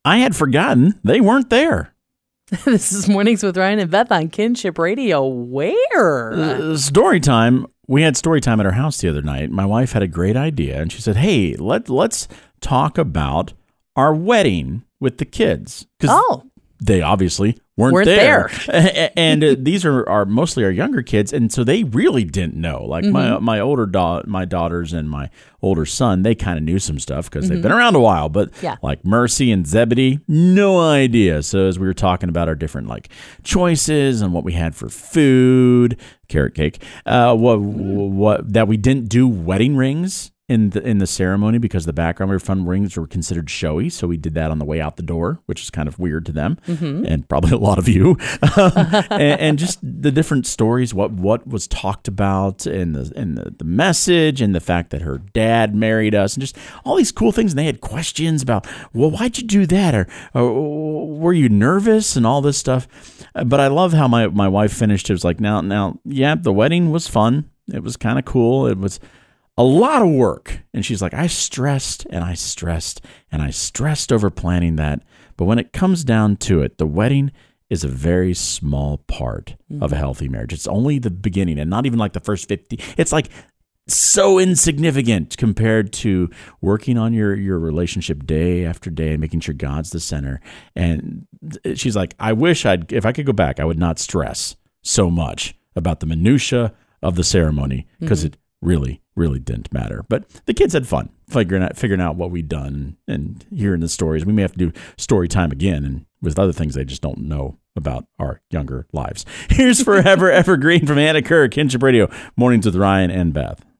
I had forgotten they weren't there. This is Mornings with Ryan and Beth on Kinship Radio. Where? Story time. We had story time at our house the other night. My wife had a great idea, and she said, hey, let's talk about our wedding with the kids. Oh. They obviously weren't there. And these are mostly our younger kids, and so they really didn't know. Like my older my daughters and my older son, they kind of knew some stuff because they've been around a while. But like Mercy and Zebedee, no idea. So as we were talking about our different like choices and what we had for food, carrot cake, what that we didn't do wedding rings in the ceremony because the background rings were considered showy, so we did that on the way out the door, which is kind of weird to them and probably a lot of you. and just the different stories, what was talked about in the message, and the fact that her dad married us, and just all these cool things. And they had questions about, well, why'd you do that, or were you nervous, and all this stuff. But I love how my wife finished. It was like, now, yeah, the wedding was fun. It was kind of cool. It was a lot of work. And she's like, I stressed over planning that. But when it comes down to it, the wedding is a very small part of a healthy marriage. It's only the beginning, and not even like the first 50. It's like so insignificant compared to working on your relationship day after day and making sure God's the center. And she's like, I wish if I could go back, I would not stress so much about the minutia of the ceremony, because it really didn't matter. But the kids had fun figuring out what we'd done and hearing the stories. We may have to do story time again, and with other things they just don't know about our younger lives. Here's Forever Evergreen from Anna Kerr, Kinship Radio, Mornings with Ryan and Beth.